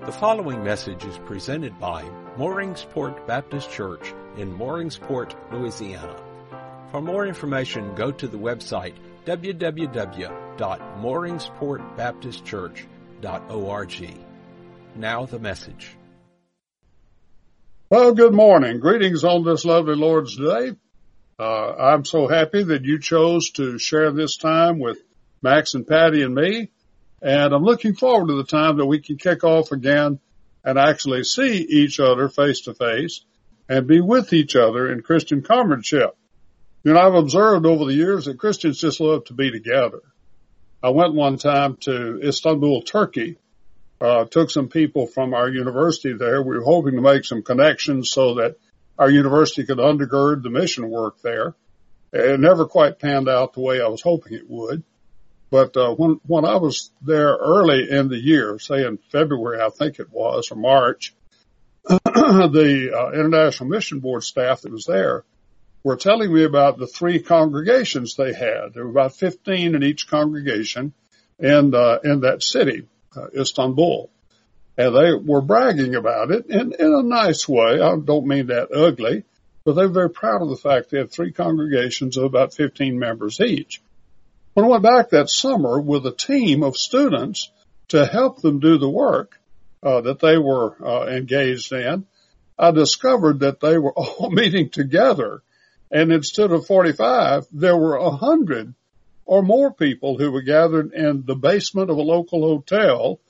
The following message is presented by Mooringsport Baptist Church in Mooringsport, Louisiana. For more information, go to the website www.mooringsportbaptistchurch.org. Now the message. Well, good morning. Greetings on this lovely Lord's Day. I'm so happy that you chose to share this time with Max and Patty and me. And I'm looking forward to the time that we can kick off again and actually see each other face to face and be with each other in Christian comradeship. You know, I've observed over the years that Christians just love to be together. I went one time to Istanbul, Turkey, took some people from our university there. We were hoping to make some connections so that our university could undergird the mission work there. It never quite panned out the way I was hoping it would. But when I was there early in the year, say in February, I think it was, or March, the International Mission Board staff that was there were telling me about the three congregations they had. There were about 15 in each congregation in that city, Istanbul. And they were bragging about it in a nice way. I don't mean that ugly, but they were very proud of the fact they had three congregations of about 15 members each. When I went back that summer with a team of students to help them do the work that they were engaged in, I discovered that they were all meeting together. And instead of 45, there were 100 or more people who were gathered in the basement of a local hotel,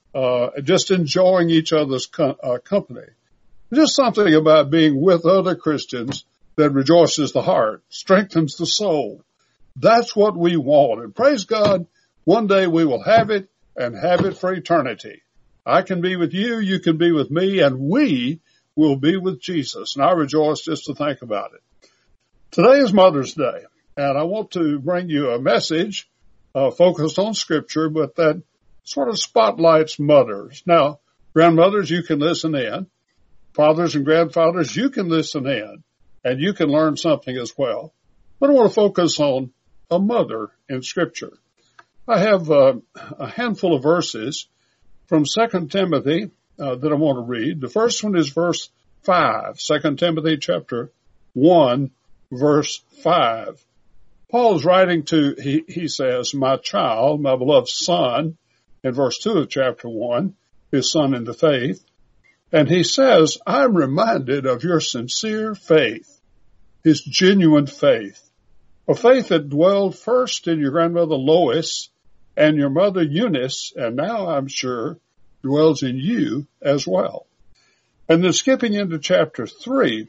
just enjoying each other's company. Just something about being with other Christians that rejoices the heart, strengthens the soul. That's what we want. And praise God, one day we will have it and have it for eternity. I can be with you, you can be with me, and we will be with Jesus. And I rejoice just to think about it. Today is Mother's Day, and I want to bring you a message focused on Scripture, but that sort of spotlights mothers. Now, grandmothers, you can listen in. Fathers and grandfathers, you can listen in, and you can learn something as well. But I want to focus on a mother in Scripture. I have a handful of verses from 2 Timothy that I want to read. The first one is verse 5, 2 Timothy chapter 1, verse 5. Paul's writing to, he says, my child, my beloved son, in verse 2 of chapter 1, his son in the faith. And he says, I'm reminded of your sincere faith, his genuine faith. A faith that dwelled first in your grandmother Lois and your mother Eunice, and now I'm sure dwells in you as well. And then skipping into chapter 3,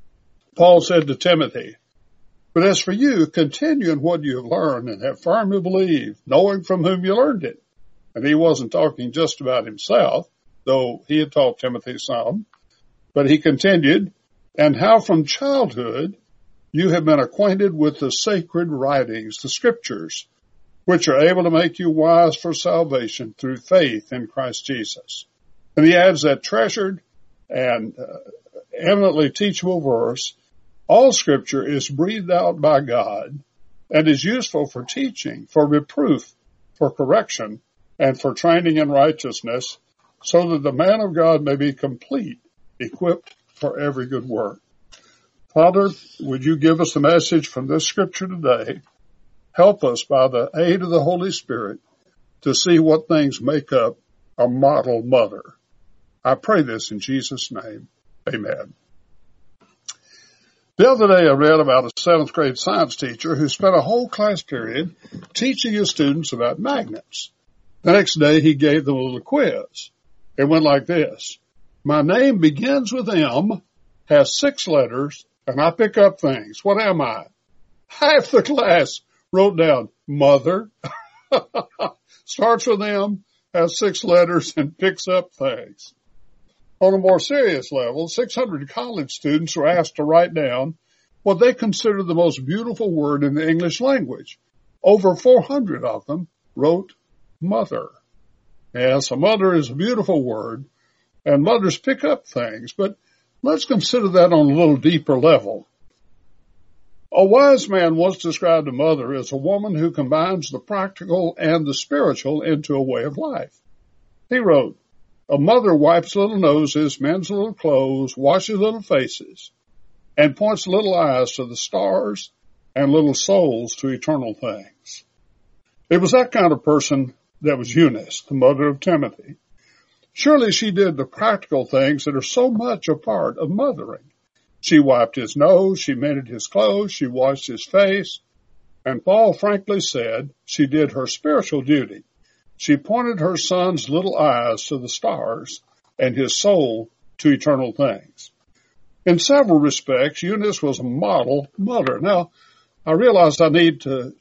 Paul said to Timothy, but as for you, continue in what you have learned and have firmly believed, knowing from whom you learned it. And he wasn't talking just about himself, though he had taught Timothy some, but he continued, and how from childhood you have been acquainted with the sacred writings, the Scriptures, which are able to make you wise for salvation through faith in Christ Jesus. And he adds that treasured and eminently teachable verse, all Scripture is breathed out by God and is useful for teaching, for reproof, for correction, and for training in righteousness, so that the man of God may be complete, equipped for every good work. Father, would you give us a message from this Scripture today? Help us by the aid of the Holy Spirit to see what things make up a model mother. I pray this in Jesus' name. Amen. The other day I read about a 7th grade science teacher who spent a whole class period teaching his students about magnets. The next day he gave them a little quiz. It went like this. My name begins with M, has 6 letters, and I pick up things. What am I? Half the class wrote down mother, starts with M, has 6 letters, and picks up things. On a more serious level, 600 college students were asked to write down what they considered the most beautiful word in the English language. Over 400 of them wrote mother. Yes, a mother is a beautiful word, and mothers pick up things, but let's consider that on a little deeper level. A wise man once described a mother as a woman who combines the practical and the spiritual into a way of life. He wrote, A mother wipes little noses, mends little clothes, washes little faces, and points little eyes to the stars and little souls to eternal things. It was that kind of person that was Eunice, the mother of Timothy. Surely she did the practical things that are so much a part of mothering. She wiped his nose, she mended his clothes, she washed his face, and Paul frankly said she did her spiritual duty. She pointed her son's little eyes to the stars and his soul to eternal things. In several respects, Eunice was a model mother. Now, I realized I need to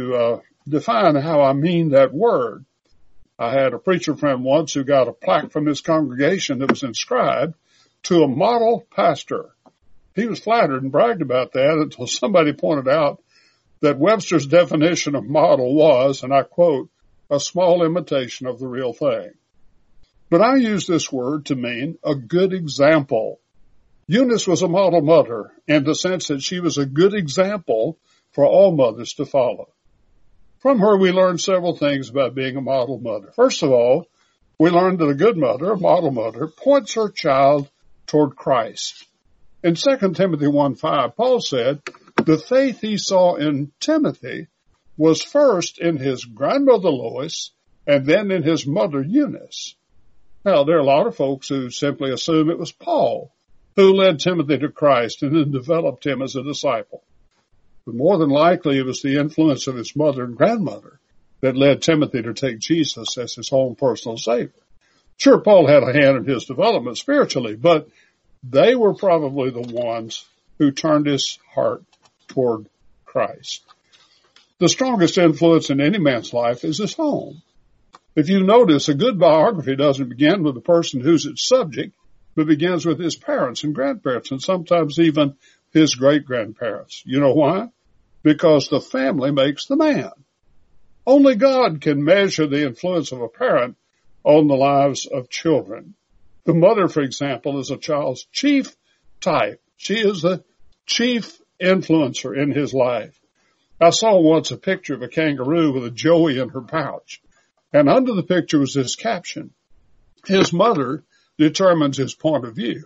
define how I mean that word. I had a preacher friend once who got a plaque from his congregation that was inscribed to a model pastor. He was flattered and bragged about that until somebody pointed out that Webster's definition of model was, and I quote, a small imitation of the real thing. But I use this word to mean a good example. Eunice was a model mother in the sense that she was a good example for all mothers to follow. From her, we learned several things about being a model mother. First of all, we learned that a good mother, a model mother, points her child toward Christ. In 2 Timothy 1:5, Paul said, the faith he saw in Timothy was first in his grandmother Lois and then in his mother Eunice. Now, there are a lot of folks who simply assume it was Paul who led Timothy to Christ and then developed him as a disciple. But more than likely, it was the influence of his mother and grandmother that led Timothy to take Jesus as his own personal Savior. Sure, Paul had a hand in his development spiritually, but they were probably the ones who turned his heart toward Christ. The strongest influence in any man's life is his home. If you notice, a good biography doesn't begin with the person who's its subject, but begins with his parents and grandparents, and sometimes even his great-grandparents. You know why? Because the family makes the man. Only God can measure the influence of a parent on the lives of children. The mother, for example, is a child's chief type. She is the chief influencer in his life. I saw once a picture of a kangaroo with a joey in her pouch, and under the picture was this caption: his mother determines his point of view.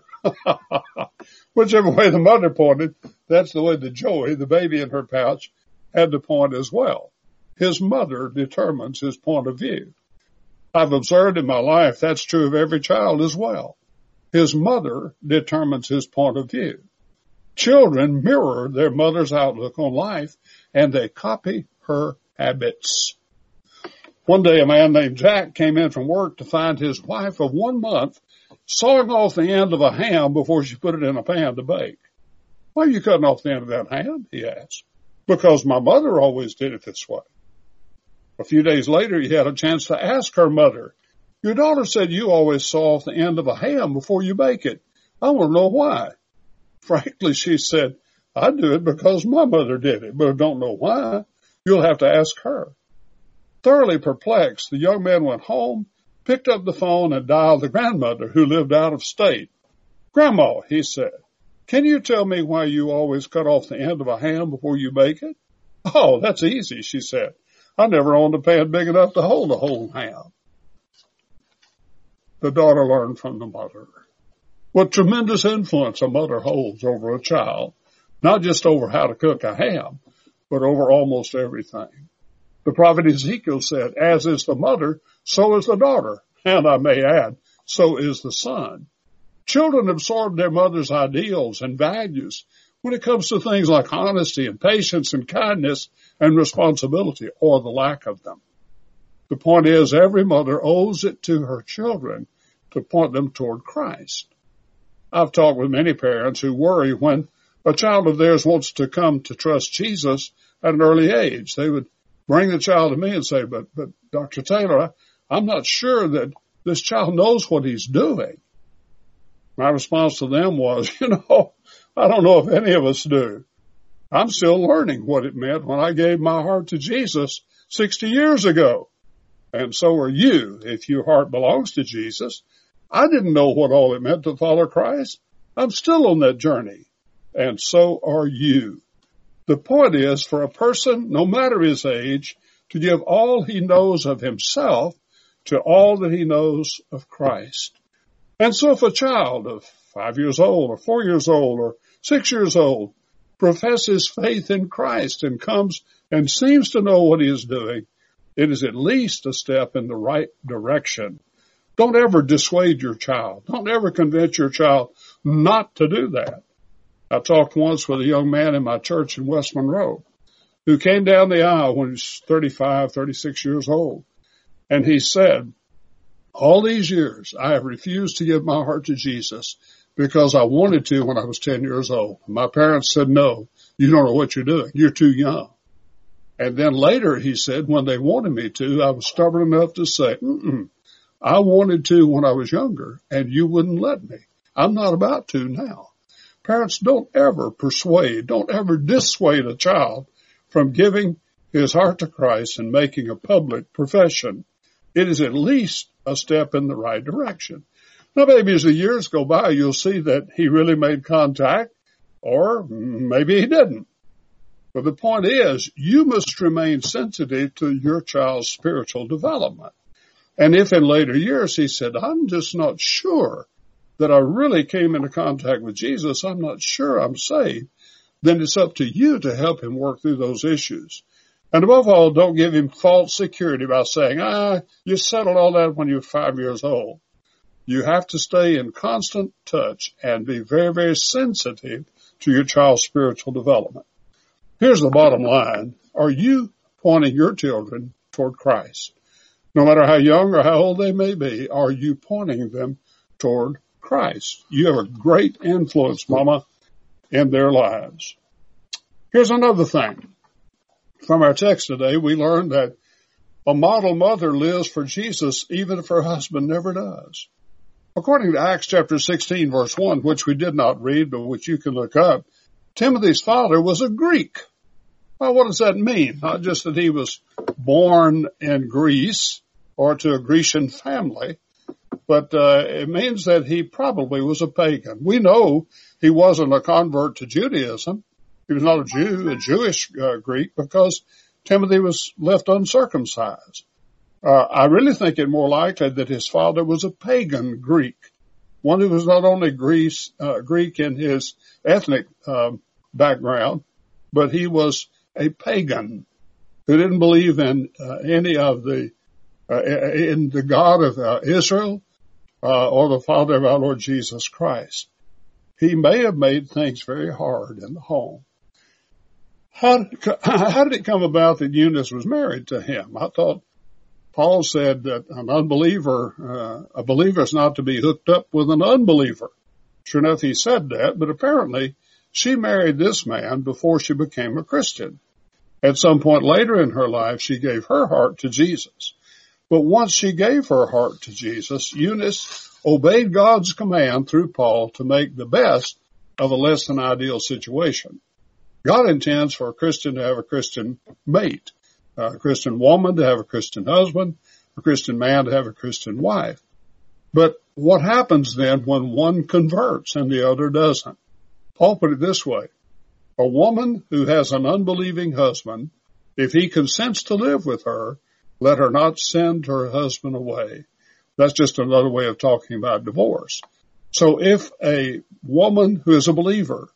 Whichever way the mother pointed, that's the way the joey, the baby in her pouch, had to point as well. His mother determines his point of view. I've observed in my life that's true of every child as well. His mother determines his point of view. Children mirror their mother's outlook on life, and they copy her habits. One day, a man named Jack came in from work to find his wife of 1 month sawing off the end of a ham before she put it in a pan to bake. Why are you cutting off the end of that ham? He asked. Because my mother always did it this way. A few days later, he had a chance to ask her mother, your daughter said you always saw off the end of a ham before you bake it. I want to know why. Frankly, she said, I do it because my mother did it, but I don't know why. You'll have to ask her. Thoroughly perplexed, the young man went home, picked up the phone, and dialed the grandmother who lived out of state. Grandma, he said, can you tell me why you always cut off the end of a ham before you bake it? Oh, that's easy, she said. I never owned a pan big enough to hold a whole ham. The daughter learned from the mother. What tremendous influence a mother holds over a child, not just over how to cook a ham, but over almost everything. The prophet Ezekiel said, as is the mother, so is the daughter, and I may add, so is the son. Children absorb their mother's ideals and values when it comes to things like honesty and patience and kindness and responsibility, or the lack of them. The point is, every mother owes it to her children to point them toward Christ. I've talked with many parents who worry when a child of theirs wants to come to trust Jesus at an early age. They would bring the child to me and say, but Dr. Taylor, I'm not sure that this child knows what he's doing. My response to them was, I don't know if any of us do. I'm still learning what it meant when I gave my heart to Jesus 60 years ago. And so are you, if your heart belongs to Jesus. I didn't know what all it meant to follow Christ. I'm still on that journey. And so are you. The point is for a person, no matter his age, to give all he knows of himself to all that he knows of Christ. And so if a child of 5 years old or 4 years old or 6 years old professes faith in Christ and comes and seems to know what he is doing, it is at least a step in the right direction. Don't ever dissuade your child. Don't ever convince your child not to do that. I talked once with a young man in my church in West Monroe who came down the aisle when he was 35, 36 years old. And he said, all these years I have refused to give my heart to Jesus because I wanted to when I was 10 years old. My parents said, no, you don't know what you're doing. You're too young. And then later he said, when they wanted me to, I was stubborn enough to say, I wanted to when I was younger and you wouldn't let me. I'm not about to now. Parents, don't ever persuade, don't ever dissuade a child from giving his heart to Christ and making a public profession. It is at least a step in the right direction. Now, maybe as the years go by, you'll see that he really made contact, or maybe he didn't. But the point is, you must remain sensitive to your child's spiritual development. And if in later years he said, I'm just not sure that I really came into contact with Jesus, I'm not sure I'm saved, then it's up to you to help him work through those issues. And above all, don't give him false security by saying, you settled all that when you were 5 years old. You have to stay in constant touch and be very, very sensitive to your child's spiritual development. Here's the bottom line. Are you pointing your children toward Christ? No matter how young or how old they may be, are you pointing them toward Christ? You have a great influence, Mama, in their lives. Here's another thing. From our text today, we learned that a model mother lives for Jesus even if her husband never does. According to Acts chapter 16, verse 1, which we did not read, but which you can look up, Timothy's father was a Greek. Well, what does that mean? Not just that he was born in Greece or to a Grecian family, but it means that he probably was a pagan. We know he wasn't a convert to Judaism. He was not a Jew, a Jewish Greek, because Timothy was left uncircumcised. I really think it more likely that his father was a pagan Greek, one who was not only Greek in his ethnic background, but he was a pagan who didn't believe in any of the in the God of Israel or the Father of our Lord Jesus Christ. He may have made things very hard in the home. How did it come about that Eunice was married to him? I thought Paul said that an unbeliever, a believer is not to be hooked up with an unbeliever. Sure enough, he said that, but apparently she married this man before she became a Christian. At some point later in her life, she gave her heart to Jesus. But once she gave her heart to Jesus, Eunice obeyed God's command through Paul to make the best of a less than ideal situation. God intends for a Christian to have a Christian mate, a Christian woman to have a Christian husband, a Christian man to have a Christian wife. But what happens then when one converts and the other doesn't? Paul put it this way. A woman who has an unbelieving husband, if he consents to live with her, let her not send her husband away. That's just another way of talking about divorce. So if a woman who is a believer,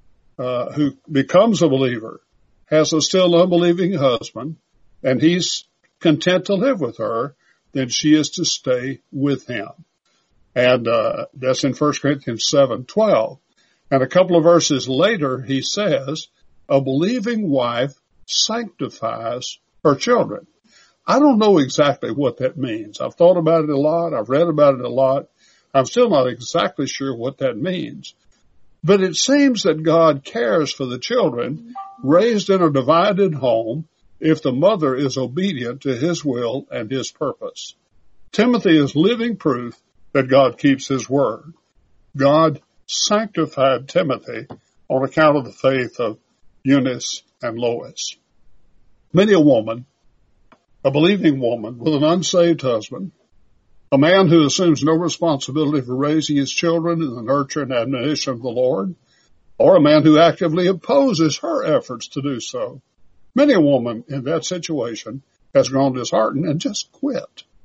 who becomes a believer, has a still unbelieving husband, and he's content to live with her, then she is to stay with him. And that's in 1 Corinthians 7:12. And a couple of verses later, he says, a believing wife sanctifies her children. I don't know exactly what that means. I've thought about it a lot. I've read about it a lot. I'm still not exactly sure what that means. But it seems that God cares for the children raised in a divided home if the mother is obedient to his will and his purpose. Timothy is living proof that God keeps his word. God sanctified Timothy on account of the faith of Eunice and Lois. Many a woman, a believing woman with an unsaved husband, a man who assumes no responsibility for raising his children in the nurture and admonition of the Lord, or a man who actively opposes her efforts to do so. Many a woman in that situation has grown disheartened and just quit.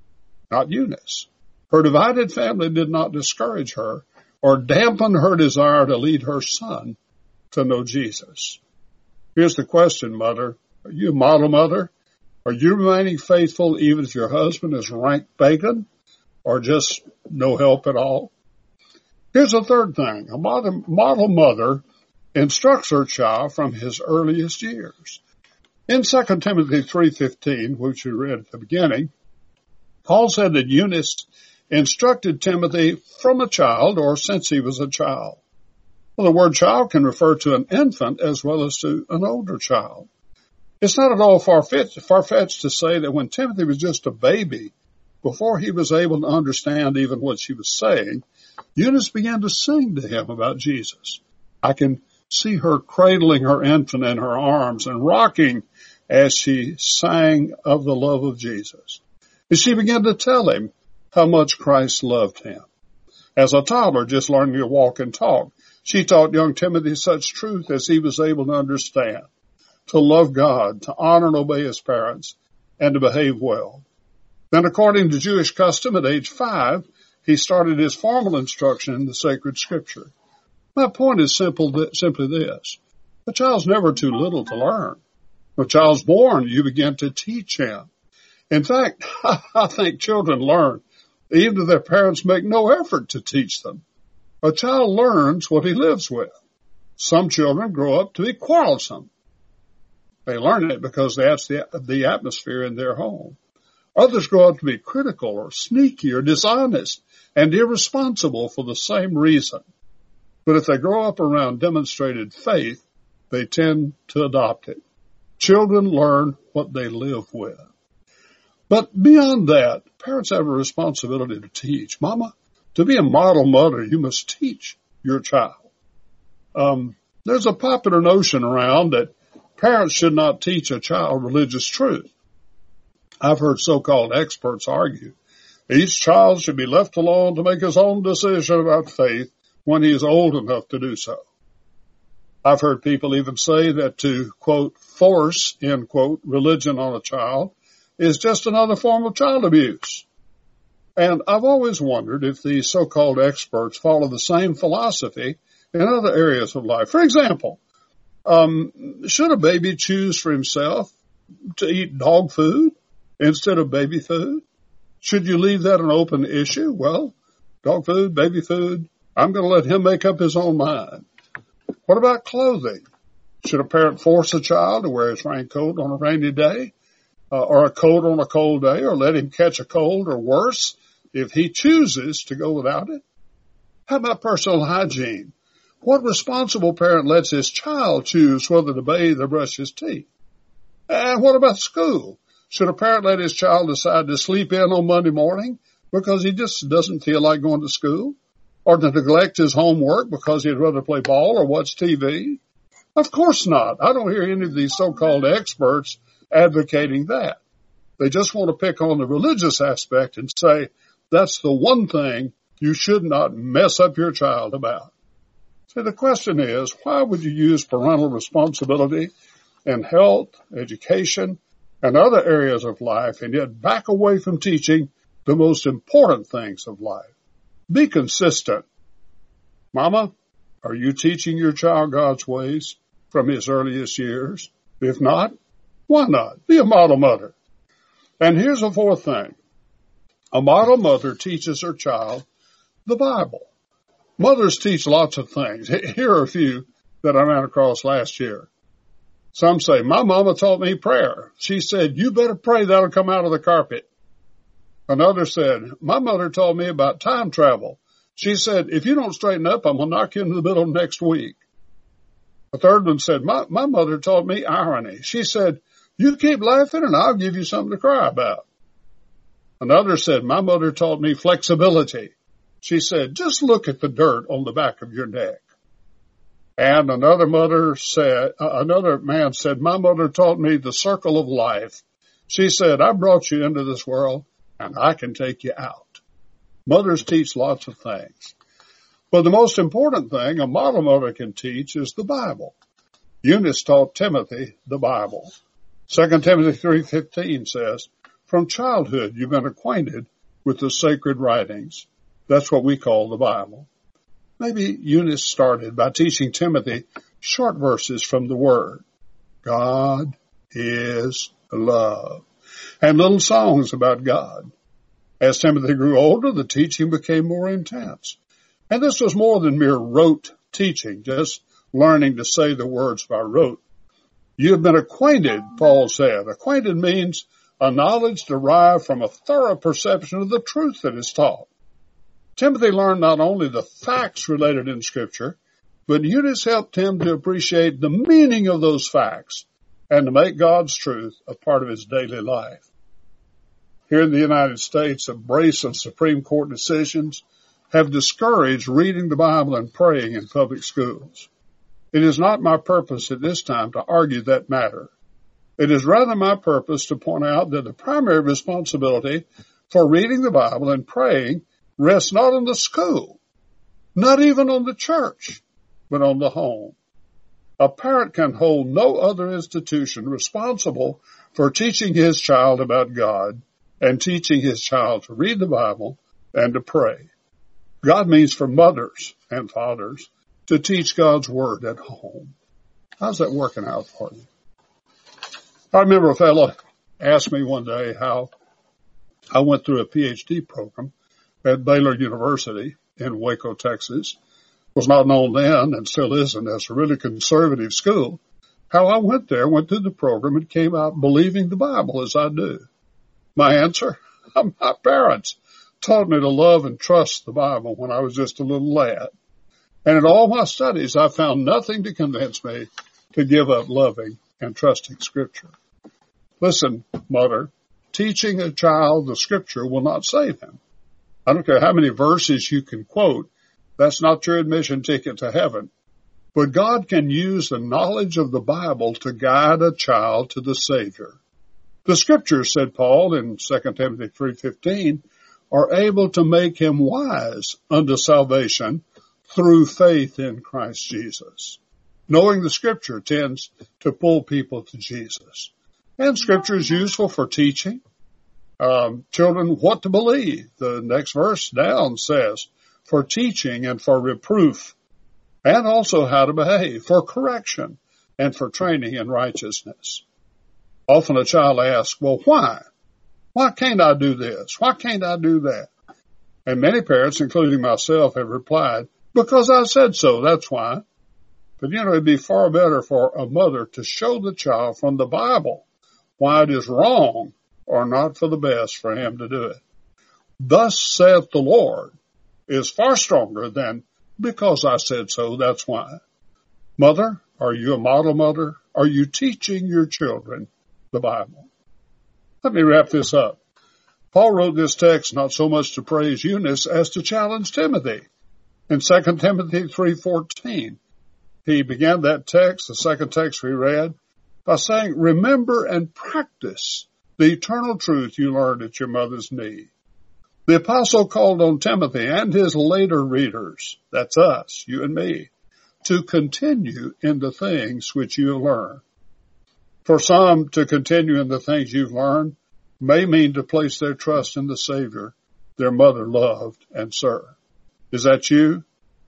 not Eunice. Her divided family did not discourage her or dampen her desire to lead her son to know Jesus. Here's the question, mother. Are you a model mother? Are you remaining faithful even if your husband is rank bacon or just no help at all? Here's the third thing. A model mother instructs her child from his earliest years. In 2 Timothy 3:15, which we read at the beginning, Paul said that Eunice instructed Timothy from a child or since he was a child. Well, the word child can refer to an infant as well as to an older child. It's not at all far-fetched to say that when Timothy was just a baby, before he was able to understand even what she was saying, Eunice began to sing to him about Jesus. I can see her cradling her infant in her arms and rocking as she sang of the love of Jesus. And she began to tell him how much Christ loved him. As a toddler just learning to walk and talk, she taught young Timothy such truth as he was able to understand, to love God, to honor and obey his parents, and to behave well. Then, according to Jewish custom, at age 5, he started his formal instruction in the sacred scripture. My point is simply this. The child's never too little to learn. When a child's born, you begin to teach him. In fact, I think children learn even if their parents make no effort to teach them. A child learns what he lives with. Some children grow up to be quarrelsome. They learn it because that's the atmosphere in their home. Others grow up to be critical or sneaky or dishonest and irresponsible for the same reason. But if they grow up around demonstrated faith, they tend to adopt it. Children learn what they live with. But beyond that, parents have a responsibility to teach. Mama, to be a model mother, you must teach your child. There's a popular notion around that parents should not teach a child religious truth. I've heard so-called experts argue each child should be left alone to make his own decision about faith when he is old enough to do so. I've heard people even say that to, quote, force, end quote, religion on a child is just another form of child abuse. And I've always wondered if these so-called experts follow the same philosophy in other areas of life. For example, should a baby choose for himself to eat dog food instead of baby food? Should you leave that an open issue? Well, dog food, baby food, I'm going to let him make up his own mind. What about clothing? Should a parent force a child to wear his raincoat on a rainy day or a coat on a cold day, or let him catch a cold or worse if he chooses to go without it? How about personal hygiene? What responsible parent lets his child choose whether to bathe or brush his teeth? And what about school? Should a parent let his child decide to sleep in on Monday morning because he just doesn't feel like going to school? Or to neglect his homework because he'd rather play ball or watch TV? Of course not. I don't hear any of these so-called experts advocating that. They just want to pick on the religious aspect and say that's the one thing you should not mess up your child about. So the question is, why would you use parental responsibility in health, education, and other areas of life and yet back away from teaching the most important things of life? Be consistent. Mama, are you teaching your child God's ways from his earliest years? If not, why not? Be a model mother. And here's a fourth thing. A model mother teaches her child the Bible. Mothers teach lots of things. Here are a few that I ran across last year. Some say, my mama taught me prayer. She said, you better pray that'll come out of the carpet. Another said, my mother taught me about time travel. She said, if you don't straighten up, I'm going to knock you into the middle next week. A third one said, my mother taught me irony. She said, you keep laughing and I'll give you something to cry about. Another said, my mother taught me flexibility. She said, just look at the dirt on the back of your neck. And another man said, my mother taught me the circle of life. She said, I brought you into this world and I can take you out. Mothers teach lots of things. But the most important thing a model mother can teach is the Bible. Eunice taught Timothy the Bible. 2 Timothy 3:15 says, from childhood you've been acquainted with the sacred writings. That's what we call the Bible. Maybe Eunice started by teaching Timothy short verses from the Word. God is love. And little songs about God. As Timothy grew older, the teaching became more intense. And this was more than mere rote teaching, just learning to say the words by rote. You have been acquainted, Paul said. Acquainted means a knowledge derived from a thorough perception of the truth that is taught. Timothy learned not only the facts related in Scripture, but Eunice helped him to appreciate the meaning of those facts and to make God's truth a part of his daily life. Here in the United States, a brace of Supreme Court decisions have discouraged reading the Bible and praying in public schools. It is not my purpose at this time to argue that matter. It is rather my purpose to point out that the primary responsibility for reading the Bible and praying rests not on the school, not even on the church, but on the home. A parent can hold no other institution responsible for teaching his child about God and teaching his child to read the Bible and to pray. God means for mothers and fathers to teach God's Word at home. How's that working out for you? I remember a fellow asked me one day how I went through a PhD program at Baylor University in Waco, Texas. It was not known then and still isn't as a really conservative school. How I went there, went through the program, and came out believing the Bible as I do. My answer? My parents taught me to love and trust the Bible when I was just a little lad. And in all my studies, I found nothing to convince me to give up loving and trusting Scripture. Listen, mother, teaching a child the Scripture will not save him. I don't care how many verses you can quote. That's not your admission ticket to heaven. But God can use the knowledge of the Bible to guide a child to the Savior. The Scriptures, said Paul in 2 Timothy 3:15, are able to make him wise unto salvation through faith in Christ Jesus. Knowing the Scripture tends to pull people to Jesus. And Scripture is useful for teaching children what to believe. The next verse down says, for teaching and for reproof, and also how to behave, for correction and for training in righteousness. Often a child asks, well, why? Why can't I do this? Why can't I do that? And many parents, including myself, have replied, because I said so, that's why. But it'd be far better for a mother to show the child from the Bible why it is wrong or not for the best for him to do it. Thus saith the Lord is far stronger than because I said so, that's why. Mother, are you a model mother? Are you teaching your children the Bible? Let me wrap this up. Paul wrote this text not so much to praise Eunice as to challenge Timothy. In 2 Timothy 3:14, he began that text, the second text we read, by saying, remember and practice the eternal truth you learned at your mother's knee. The apostle called on Timothy and his later readers, that's us, you and me, to continue in the things which you have learned. For some, to continue in the things you've learned may mean to place their trust in the Savior their mother loved and served. Is that you,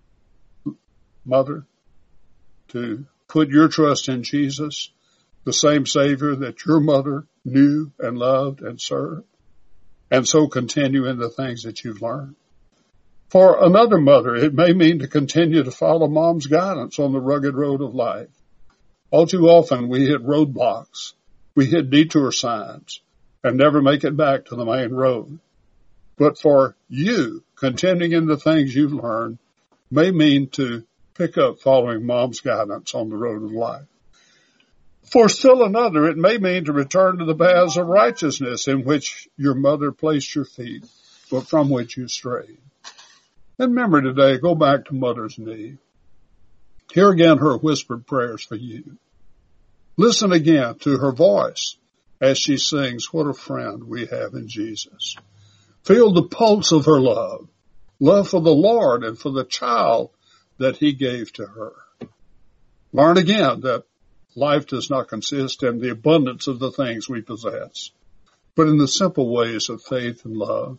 mother? To put your trust in Jesus, the same Savior that your mother knew and loved and served, and so continue in the things that you've learned. For another mother, it may mean to continue to follow mom's guidance on the rugged road of life. All too often we hit roadblocks, we hit detour signs, and never make it back to the main road. But for you, continuing in the things you've learned may mean to pick up following mom's guidance on the road of life. For still another, it may mean to return to the paths of righteousness in which your mother placed your feet, but from which you strayed. And remember today, go back to mother's knee. Hear again her whispered prayers for you. Listen again to her voice as she sings, what a friend we have in Jesus. Feel the pulse of her love for the Lord and for the child that he gave to her. Learn again that life does not consist in the abundance of the things we possess, but in the simple ways of faith and love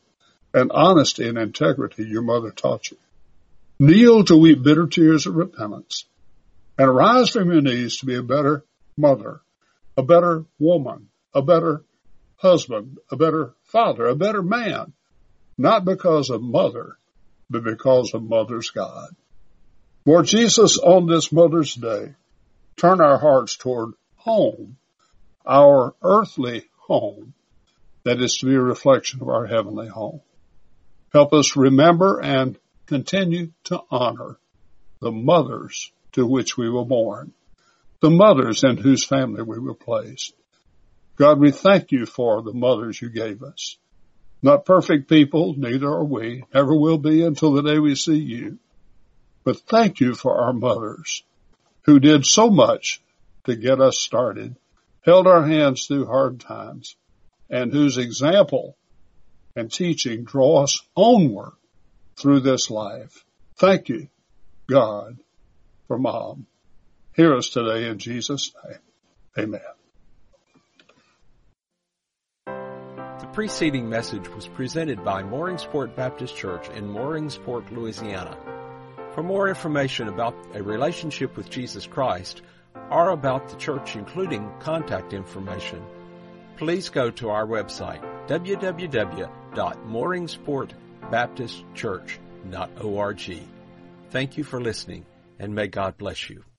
and honesty and integrity your mother taught you. Kneel to weep bitter tears of repentance, and arise from your knees to be a better mother, a better woman, a better husband, a better father, a better man, not because of mother, but because of Mother's God. Lord Jesus, on this Mother's Day, turn our hearts toward home, our earthly home, that is to be a reflection of our heavenly home. Help us remember and continue to honor the mothers to which we were born, the mothers in whose family we were placed. God, we thank you for the mothers you gave us. Not perfect people, neither are we, never will be until the day we see you. But thank you for our mothers who did so much to get us started, held our hands through hard times, and whose example and teaching draw us onward through this life. Thank you, God, for Mom. Hear us today in Jesus' name. Amen. The preceding message was presented by Mooringsport Baptist Church in Mooringsport, Louisiana. For more information about a relationship with Jesus Christ or about the church, including contact information, please go to our website, www.mooringsportbaptistchurch.org. Thank you for listening, and may God bless you.